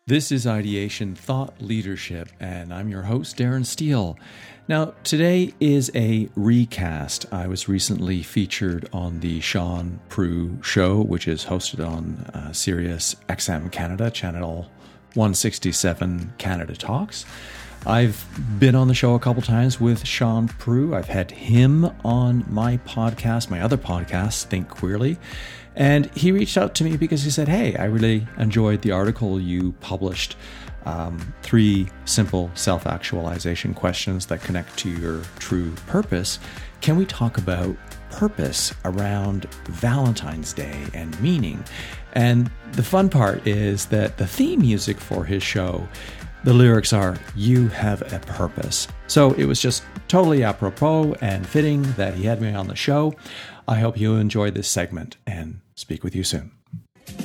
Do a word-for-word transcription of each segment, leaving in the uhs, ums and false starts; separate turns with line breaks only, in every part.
This is Ideation Thought Leadership, and I'm your host, Darren Steele. Now, today is a recast. I was recently featured on the Sean Prue Show, which is hosted on uh, Sirius X M Canada, channel one sixty-seven Canada Talks. I've been on the show a couple times with Sean Prue. I've had him on my podcast, my other podcast, Think Queerly. And he reached out to me because he said, hey, I really enjoyed the article you published. Um, three simple self-actualization questions that connect to your true purpose. Can we talk about purpose around Valentine's Day and meaning? And the fun part is that the theme music for his show, the lyrics are, you have a purpose. So it was just totally apropos and fitting that he had me on the show. I hope you enjoy this segment and speak with you soon.
You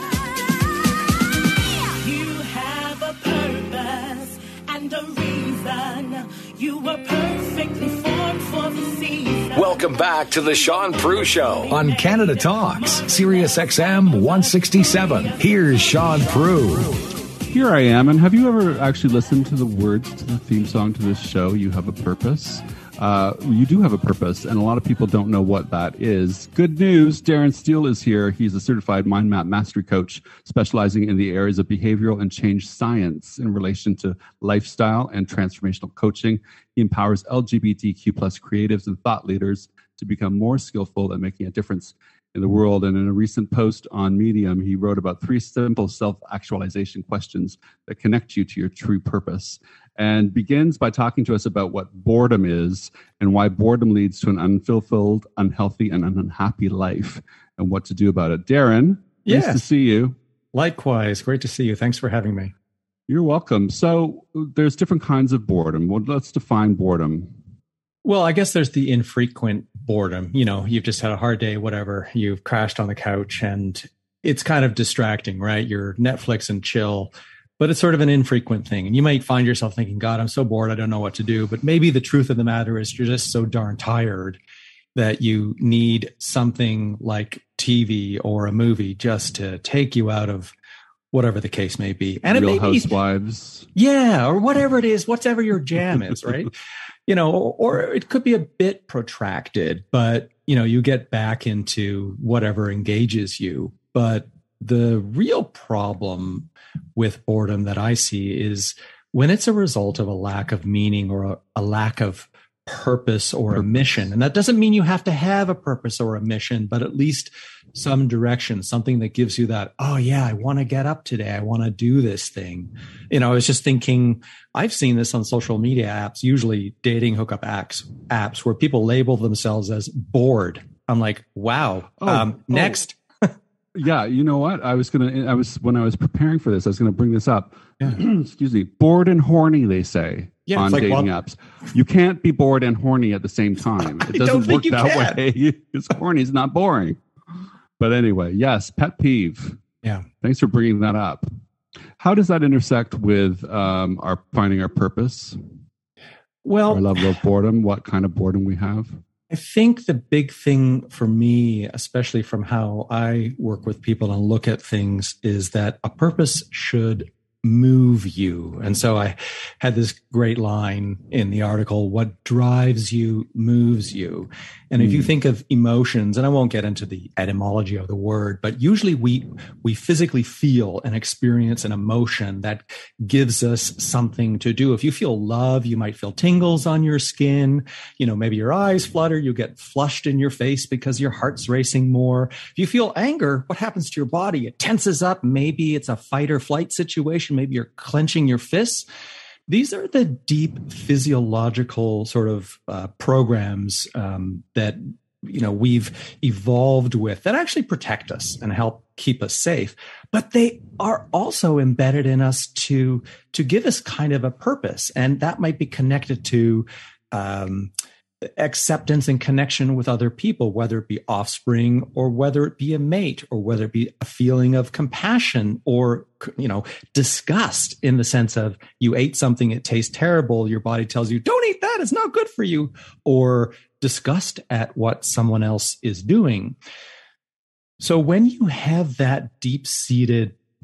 have a purpose and a reason. You were perfectly formed for the season.
Welcome back to the Sean Prue Show
on Canada Talks, Sirius X M one sixty-seven. Here's Sean Prue.
Here I am, and have you ever actually listened to the words to the theme song to this show, You Have a Purpose? Uh, you do have a purpose, and a lot of people don't know what that is. Good news, Darren Steele is here. He's a certified mind map mastery coach specializing in the areas of behavioral and change science in relation to lifestyle and transformational coaching. He empowers L G B T Q plus creatives and thought leaders to become more skillful at making a difference in the world. And in a recent post on Medium, he wrote about three simple self-actualization questions that connect you to your true purpose, and begins by talking to us about what boredom is and why boredom leads to an unfulfilled, unhealthy, and unhappy life, and what to do about it. Darren,
yes.
Nice to see you.
Likewise. Great to see you. Thanks for having me.
You're welcome. So there's different kinds of boredom. Well, let's define boredom.
Well, I guess there's the infrequent boredom. You know, you've just had a hard day, whatever. You've crashed on the couch and it's kind of distracting, right? You're Netflix and chill, but it's sort of an infrequent thing. And you might find yourself thinking, God, I'm so bored. I don't know what to do. But maybe the truth of the matter is you're just so darn tired that you need something like T V or a movie just to take you out of whatever the case may be. And
Real
it may
Housewives.
Be, yeah, or whatever it is, whatever your jam is, right? You know, or it could be a bit protracted, but, you know, you get back into whatever engages you. But the real problem with boredom that I see is when it's a result of a lack of meaning or a, a lack of purpose or a mission. And that doesn't mean you have to have a purpose or a mission, but at least some direction, something that gives you that, oh yeah, I want to get up today. I want to do this thing. You know, I was just thinking, I've seen this on social media apps, usually dating hookup apps, apps where people label themselves as bored. I'm like, wow.
Oh,
um,
oh.
Next.
Yeah, you know what? I was gonna. I was when I was preparing for this. I was gonna bring this up.
Yeah.
Excuse me. Bored and horny, they say
yeah,
on
like,
dating
well,
apps. You can't be bored and horny at the same time. It doesn't work that way. Because horny is not boring. But anyway, yes, pet peeve.
Yeah.
Thanks for bringing that up. How does that intersect with um, our finding our purpose?
Well,
our level of boredom. What kind of boredom we have?
I think the big thing for me, especially from how I work with people and look at things, is that a purpose should move you. And so I had this great line in the article, what drives you moves you. And if you think of emotions, and I won't get into the etymology of the word, but usually we we physically feel and experience an emotion that gives us something to do. If you feel love, you might feel tingles on your skin. You know, maybe your eyes flutter, you get flushed in your face because your heart's racing more. If you feel anger, what happens to your body? It tenses up. Maybe it's a fight or flight situation. Maybe you're clenching your fists. These are the deep physiological sort of uh, programs um, that, you know, we've evolved with that actually protect us and help keep us safe. But they are also embedded in us to, to give us kind of a purpose. And that might be connected to um, acceptance and connection with other people, whether it be offspring or whether it be a mate or whether it be a feeling of compassion or, you know, disgust in the sense of you ate something, it tastes terrible. Your body tells you, don't eat that. It's not good for you. Or disgust at what someone else is doing. So when you have that deep-seated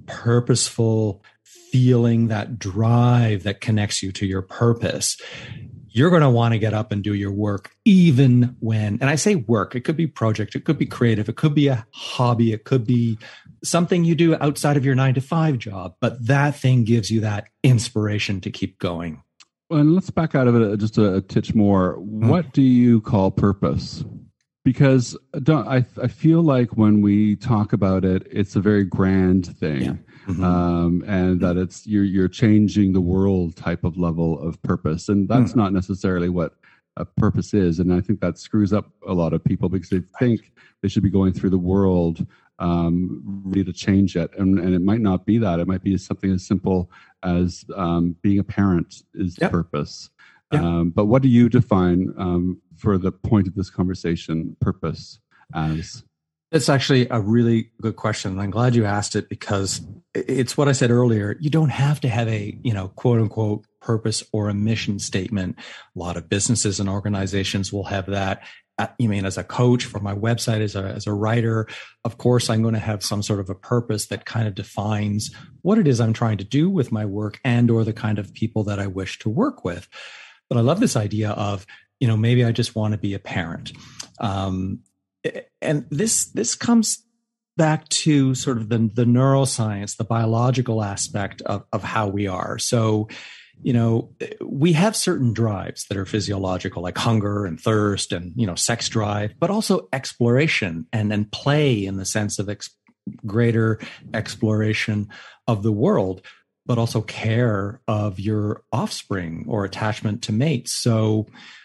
purposeful feeling, that drive that connects you to your purpose, you're going to want to get up and do your work even when, and I say work, it could be project, it could be creative, it could be a hobby, it could be something you do outside of your nine to five job, but that thing gives you that inspiration to keep going.
Well, and let's back out of it just a, a titch more. What mm. do you call purpose? Because don't, I, I feel like when we talk about it, it's a very grand thing, yeah. mm-hmm. um, and that it's you're you're changing the world type of level of purpose, and that's mm-hmm. not necessarily what a purpose is. And I think that screws up a lot of people because they think they should be going through the world um, ready to change it, and and it might not be that. It might be something as simple as um, being a parent is yep. purpose. Yeah. Um, but what do you define um, for the point of this conversation, purpose as?
It's actually a really good question. And I'm glad you asked it because it's what I said earlier. You don't have to have a, you know, quote unquote purpose or a mission statement. A lot of businesses and organizations will have that. You mean as a coach for my website, as a, as a writer, of course, I'm going to have some sort of a purpose that kind of defines what it is I'm trying to do with my work and or the kind of people that I wish to work with. But I love this idea of, you know, maybe I just want to be a parent. Um, and this this comes back to sort of the, the neuroscience, the biological aspect of, of how we are. So, you know, we have certain drives that are physiological, like hunger and thirst and, you know, sex drive, but also exploration and, and play in the sense of ex- greater exploration of the world, but also care of your offspring or attachment to mates. So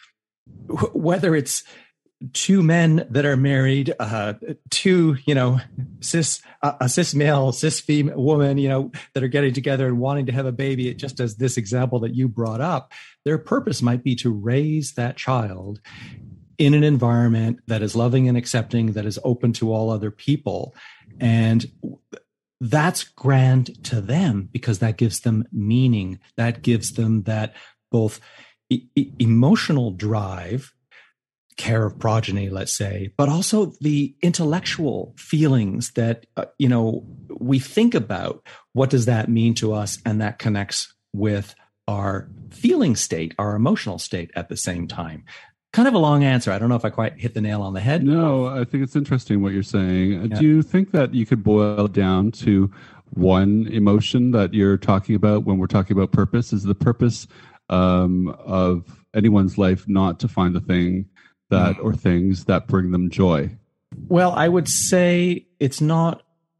wh- whether it's two men that are married, uh, two, you know, cis, uh, a cis male, cis female woman, you know, that are getting together and wanting to have a baby, just as this example that you brought up, their purpose might be to raise that child in an environment that is loving and accepting, that is open to all other people. And that's grand to them because that gives them meaning. That gives them that both e- e- emotional drive, care of progeny, let's say, but also the intellectual feelings that, uh, you know, we think about what does that mean to us, and that connects with our feeling state, our emotional state at the same time. Kind of a long answer. I don't know if I quite hit the nail on the head.
No, I think it's interesting what you're saying. Yeah. Do you think that you could boil it down to one emotion that you're talking about when we're talking about purpose? Is the purpose um, of anyone's life not to find the thing that or things that bring them joy?
Well, I would say it's not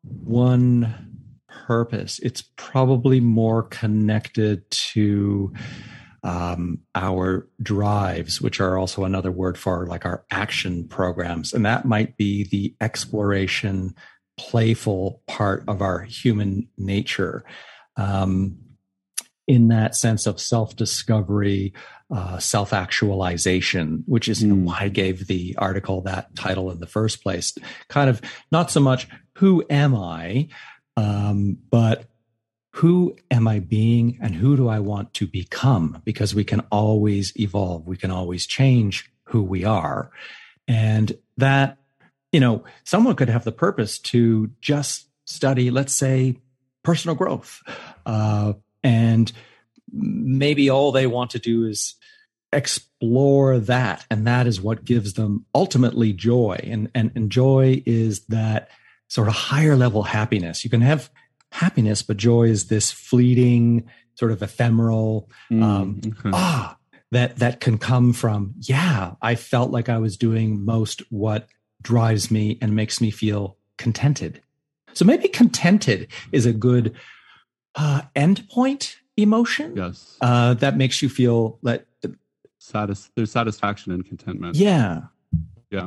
one purpose. It's probably more connected to um, our drives, which are also another word for like our action programs. And that might be the exploration, playful part of our human nature. Um, in that sense of self-discovery, uh, self-actualization, which is mm. why I gave the article that title in the first place. Kind of not so much who am I, um, but who am I being and who do I want to become? Because we can always evolve. We can always change who we are. And that, you know, someone could have the purpose to just study, let's say, personal growth, uh, and maybe all they want to do is explore that. And that is what gives them ultimately joy. And, and, and joy is that sort of higher level happiness. You can have happiness, but joy is this fleeting, sort of ephemeral, mm, um, okay. ah, that, that can come from, yeah, I felt like I was doing most what drives me and makes me feel contented. So maybe contented is a good uh, endpoint emotion.
Yes.
Uh, that makes you feel that
Satis- there's satisfaction and contentment.
Yeah.
Yeah.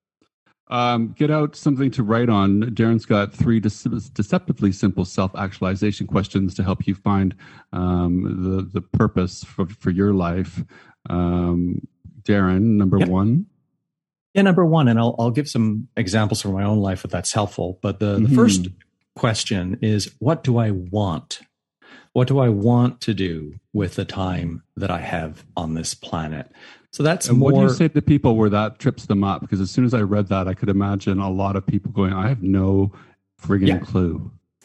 Um, get out something to write on. Darren's got three de- deceptively simple self-actualization questions to help you find um, the the purpose for, for your life. Um, Darren, number yep. one.
Yeah, number one, and I'll I'll give some examples from my own life if that's helpful. But the, the mm-hmm. first question is, what do I want? What do I want to do with the time that I have on this planet? So that's
and
more.
What do you say to people where that trips them up? Because as soon as I read that, I could imagine a lot of people going, I have no friggin'
yeah.
clue.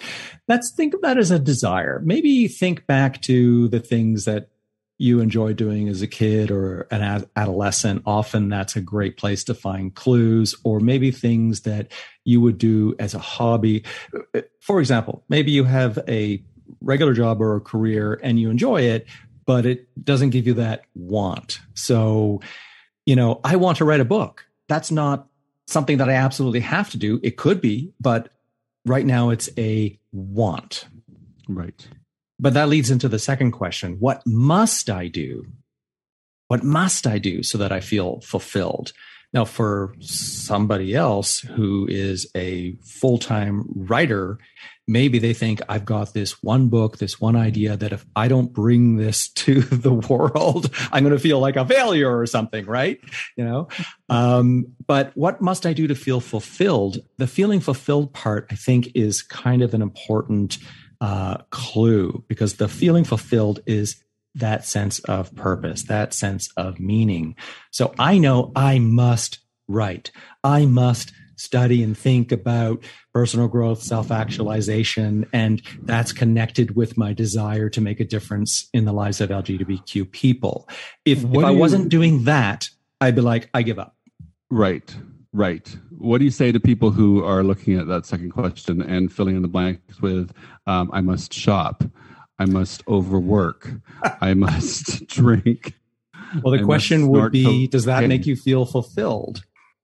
Let's think of that as a desire. Maybe think back to the things that you enjoy doing as a kid or an ad- adolescent. Often that's a great place to find clues, or maybe things that you would do as a hobby. For example, maybe you have a regular job or a career and you enjoy it, but it doesn't give you that want. So, you know, I want to write a book. That's not something that I absolutely have to do. It could be, but right now it's a want.
Right.
But that leads into the second question. What must I do? What must I do so that I feel fulfilled? Now, for somebody else who is a full-time writer, maybe they think, I've got this one book, this one idea that if I don't bring this to the world, I'm going to feel like a failure or something, right? You know, um, but what must I do to feel fulfilled? The feeling fulfilled part, I think, is kind of an important uh, clue, because the feeling fulfilled is that sense of purpose, that sense of meaning. So I know I must write. I must study and think about personal growth, self-actualization, and that's connected with my desire to make a difference in the lives of L G B T Q people. If, if I
you,
wasn't doing that, I'd be like, I give up.
Right, right. What do you say to people who are looking at that second question and filling in the blanks with, um, I must shop, I must overwork, I must drink?
Well, the
I
question would be, does that make you feel fulfilled?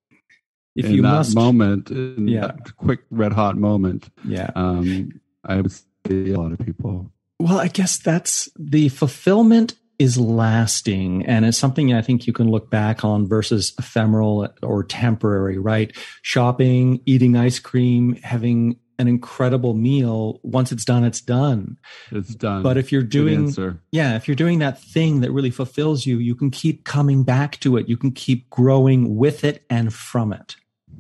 If
in
you
that
must,
moment, in
yeah.
that quick red hot moment,
yeah,
um, I would say a lot of people.
Well, I guess that's the fulfillment is lasting, and it's something I think you can look back on versus ephemeral or temporary, right? Shopping, eating ice cream, having an incredible meal. Once it's done, it's done.
It's done.
But if you're doing, yeah, if you're doing that thing that really fulfills you, you can keep coming back to it. You can keep growing with it and from it.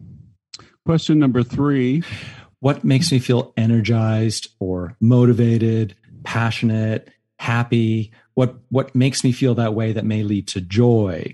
Question number three.
What makes me feel energized or motivated, passionate, happy? What, what makes me feel that way that may lead to joy?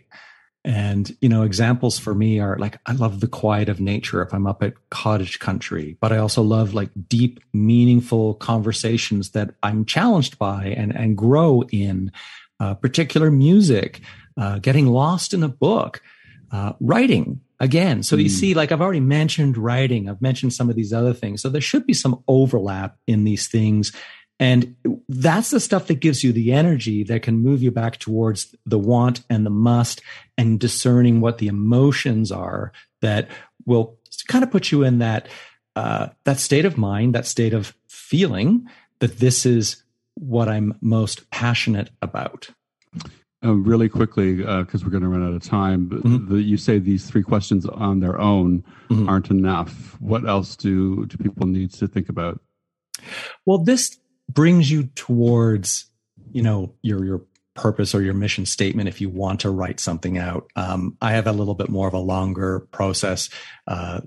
And, you know, examples for me are like, I love the quiet of nature if I'm up at cottage country, but I also love like deep, meaningful conversations that I'm challenged by and, and grow in, uh, particular music, uh, getting lost in a book, uh, writing again. So mm. you see, like I've already mentioned writing, I've mentioned some of these other things. So there should be some overlap in these things. And that's the stuff that gives you the energy that can move you back towards the want and the must, and discerning what the emotions are that will kind of put you in that, uh, that state of mind, that state of feeling that this is what I'm most passionate about.
Uh, really quickly, because uh, we're going to run out of time, but mm-hmm. the, you say these three questions on their own mm-hmm. aren't enough. What else do, do people need to think about?
Well, this brings you towards, you know, your, your purpose or your mission statement if you want to write something out. Um, I have a little bit more of a longer process, uh,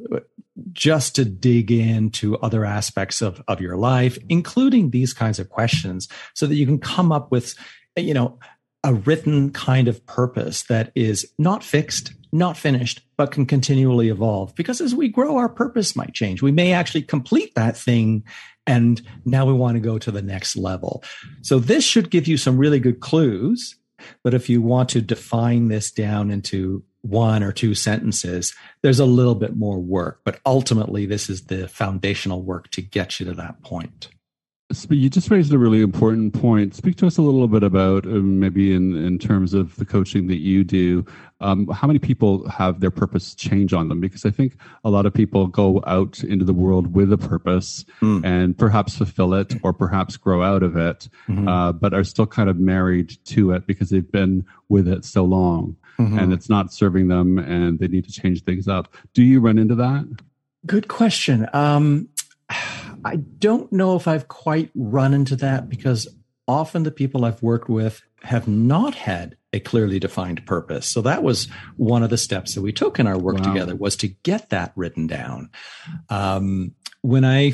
just to dig into other aspects of, of your life, including these kinds of questions, so that you can come up with, you know, a written kind of purpose that is not fixed, not finished, but can continually evolve. Because as we grow, our purpose might change. We may actually complete that thing, and now we want to go to the next level. So this should give you some really good clues. But if you want to define this down into one or two sentences, there's a little bit more work. But ultimately, this is the foundational work to get you to that point.
You just raised a really important point. Speak to us a little bit about uh, maybe in, in terms of the coaching that you do, um, how many people have their purpose change on them? Because I think a lot of people go out into the world with a purpose mm. and perhaps fulfill it or perhaps grow out of it, mm-hmm. uh, but are still kind of married to it because they've been with it so long mm-hmm. and it's not serving them and they need to change things up. Do you run into that?
Good question. Um, I don't know if I've quite run into that, because often the people I've worked with have not had a clearly defined purpose. So that was one of the steps that we took in our work wow. together, was to get that written down. Um, when I,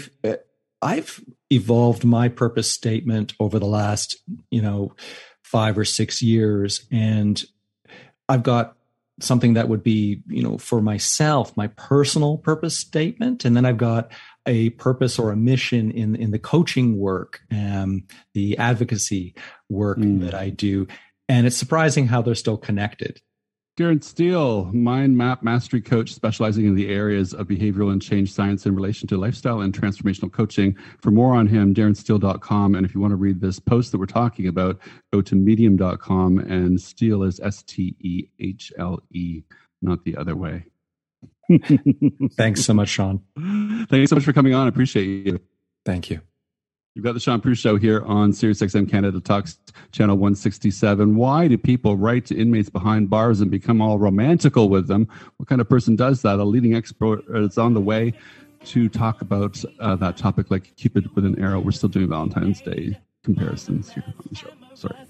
I've evolved my purpose statement over the last, you know, five or six years, and I've got something that would be, you know, for myself, my personal purpose statement. And then I've got a purpose or a mission in, in the coaching work, um, the advocacy work mm. that I do. And it's surprising how they're still connected.
Darren Steele, mind map mastery coach specializing in the areas of behavioral and change science in relation to lifestyle and transformational coaching. For more on him, darren steele dot com. And if you want to read this post that we're talking about, go to medium dot com, and Steele is S T E H L E, not the other way.
Thanks so much, Sean.
Thank you so much for coming on. I appreciate you.
Thank you.
You've got the Sean Prue Show here on SiriusXM Canada Talks, channel one sixty-seven. Why do people write to inmates behind bars and become all romantical with them? What kind of person does that? A leading expert is on the way to talk about uh, that topic, like Cupid with an arrow. We're still doing Valentine's Day comparisons here on the show. Sorry.